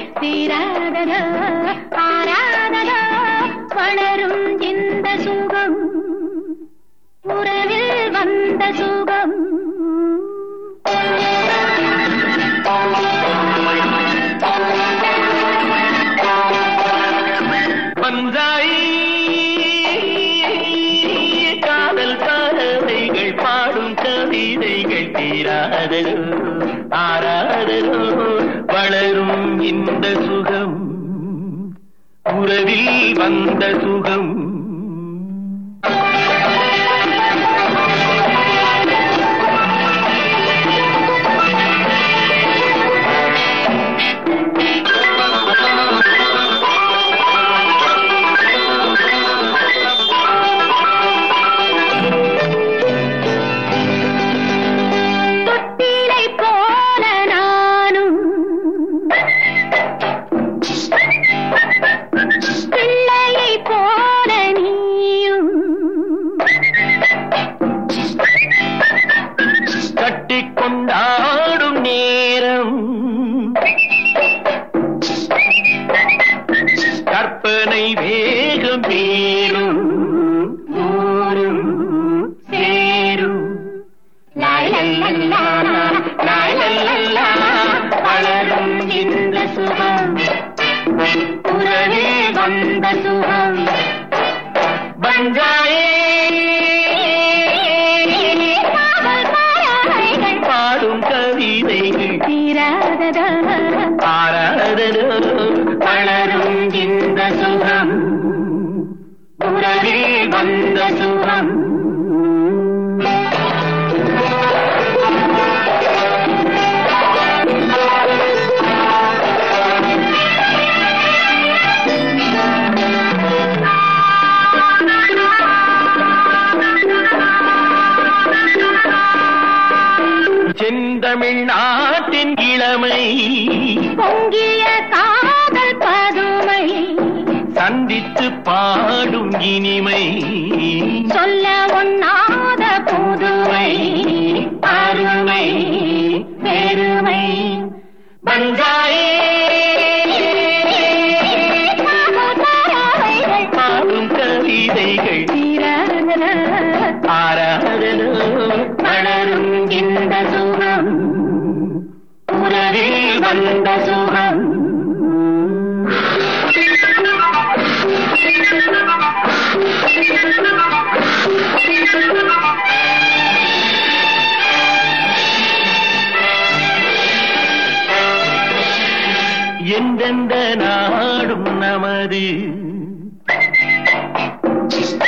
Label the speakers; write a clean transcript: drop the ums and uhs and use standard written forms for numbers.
Speaker 1: தீராததோ ஆராததோ வளரும் இந்த சுகம் உறவில் வந்த சுகம்
Speaker 2: பஞ்சாயி காதல் பறவைகள் பாடும் கவிதைகள் தீராததோ ஆராததோ வளரும் இந்த சுகம் உறவில் வந்த சுகம் கொண்டாடும் நேரம் கற்பனை வேகம் பேரும் ஊரும் சேரும் வளரும் இந்த சுகம் உறவே வந்த சுகம் பஞ்சாயே கவிதைகள் தீராததோ ஆராததோ வளரும் இந்த சுகம் உறவில் வந்த சுகம் செந்தமிழ்நாட்டின் இளமை
Speaker 1: பொங்கிய காதல் பதுமை
Speaker 2: சந்தித்து பாடும் இனிமை
Speaker 1: சொல்ல ஒண்ணாத புதுமை அருமை பெருமை
Speaker 2: பஞ்சாயே பாடும் கவிதைகள்
Speaker 1: தீராததோ
Speaker 2: ஆராததோ வளரும் இந்த சுகம் உறவில் வந்த சுகம் எந்தெந்த நாடும் நமது